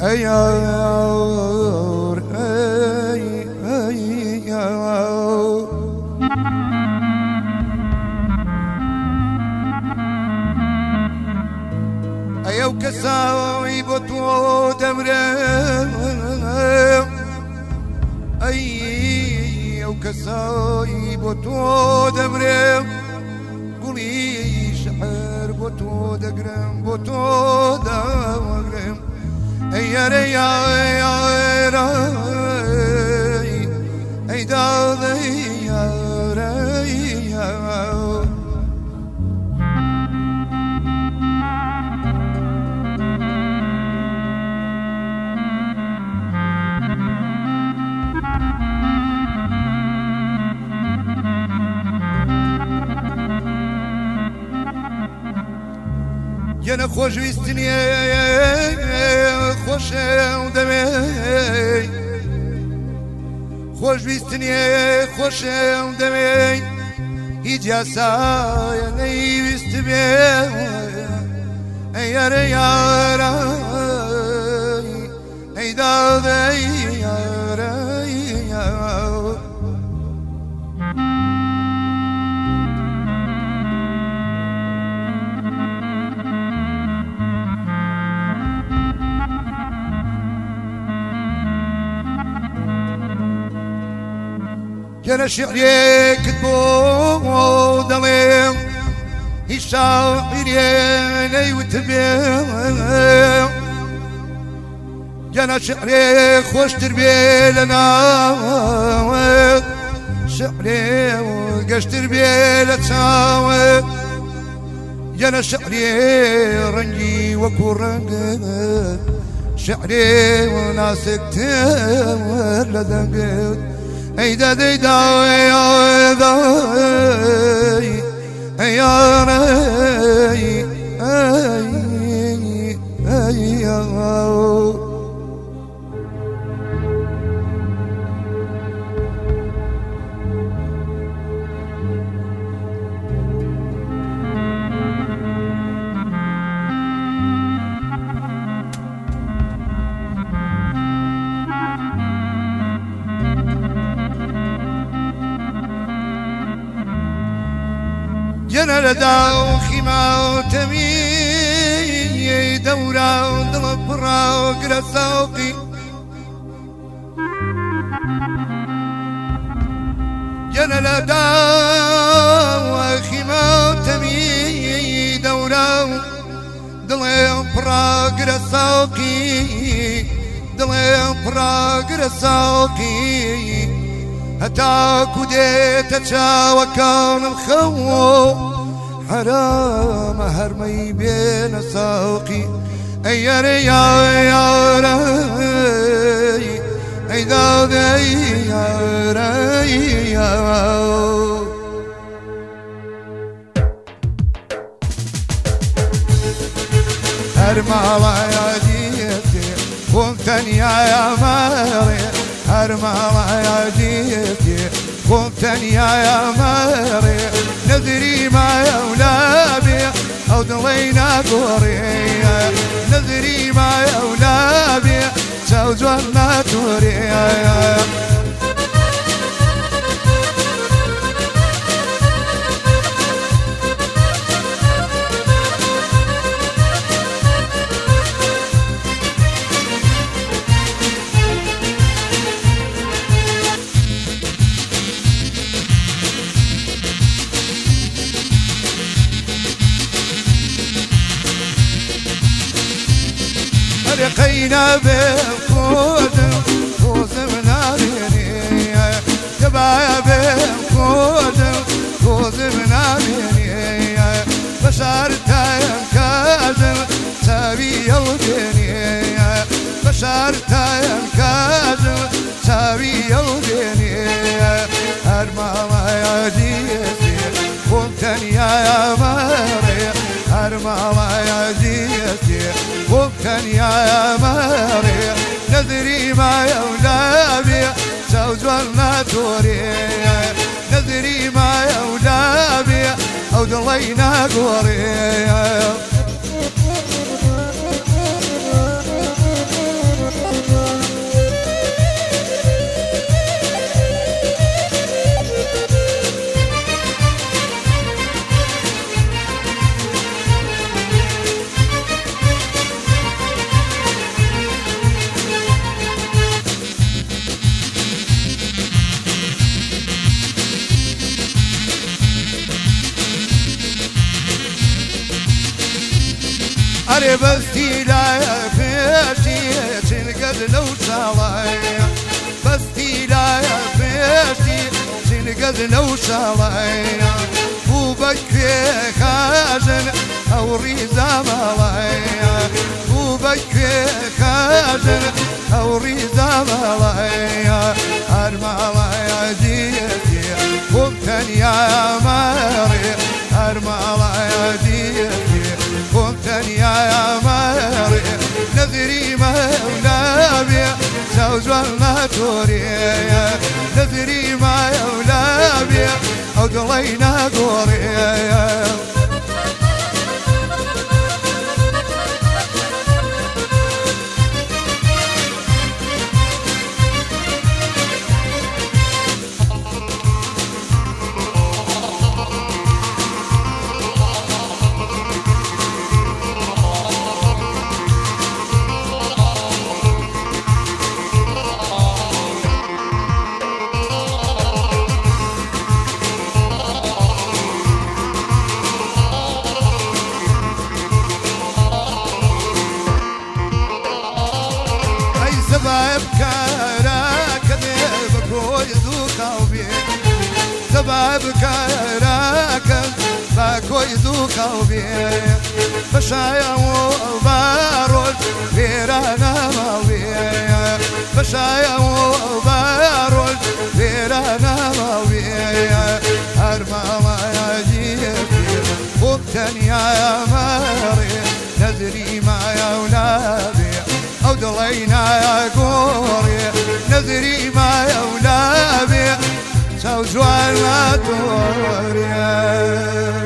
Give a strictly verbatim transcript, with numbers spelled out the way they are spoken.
يار اي اي يار ايو كساوي بطو دمرم ايو كساوي بطو دمرم قولي شعر بطو دقرم بطو دقرم يا ري يا يا ري اي داضي يا ري يا يانا خوش ويستني خوش ودمي خوش ويستني خوش ودمي هيج يا سايا ني ويستبي يا ري يا ري اي داضي يا ري يا يا شعري كتبو دليم الشاعري وتبيع يا شعري خوش تربي لنا شعري وقش تربي لتساوي يا شعري رنجي وكورنج شعري وناسك تمر لدنقل اي دا دي دا يا دا يا ري اي اي يا جنا لداو خيما وتمي دورا ودلبرا وقرصاوقي جنا لداو خيما وتمي دورا ودلبرا وقرصاوقي دلبرا وقرصاوقي هتا كوديت تشاوى كون الخو حرام هرمي بين ساقي اي يا ري يا ري اي داضي يا ري يا هرمالا يا ديتي قمتني يا ماري هرمالا يا ديتي قمتني يا ماري نذري ما يا ولابي او ضلينا قوري نذري ما يا ولابي سوزونا توري لقينا بالقود فوز من عيني تبع بالقود فوز من عيني بشرت ينكازل سابي يوديني بشرت ينكازل سابي يوديني هرماما يا ديتي قمتني يا ماري هرماما يا ديتي قمتني يا ماري نذري ما يا ولابي سوزونا توري نذري ما يا ولابي او ضلينا قوري بەستی لایە پێشتی چنگەت لەو چاڵایە بەستی لایە پێشتی چنگەت لەو چاڵایە بوو بەکوێ کاژن ئەو ڕیزە مەڵایە بوو بەکوێ کاژن ئەو ڕیزە مەڵایە هەر ماڵایە دیێتی بۆم تەنیایە مەڕێ هەر ماڵایە دیێتی بۆم تەنیایە مەڕێ نەزری مەولابێ چاو جوان ناتۆرێە نەزری مەولابێ ئەو دڵەی ناگۆڕێە سبب كراك بكوي ذوق وبي سبب كراك بكوي ذوق وبي فشايا وبارول فيرانا ماوي فشايا وبارول فيرانا ماوي هرما ما يجيبي وبتني يا ماري نذري ما يا ولادي ئەو دڵەی نایگۆڕێ نەزری مایە و لابێ چاو جوان ناتۆڕێ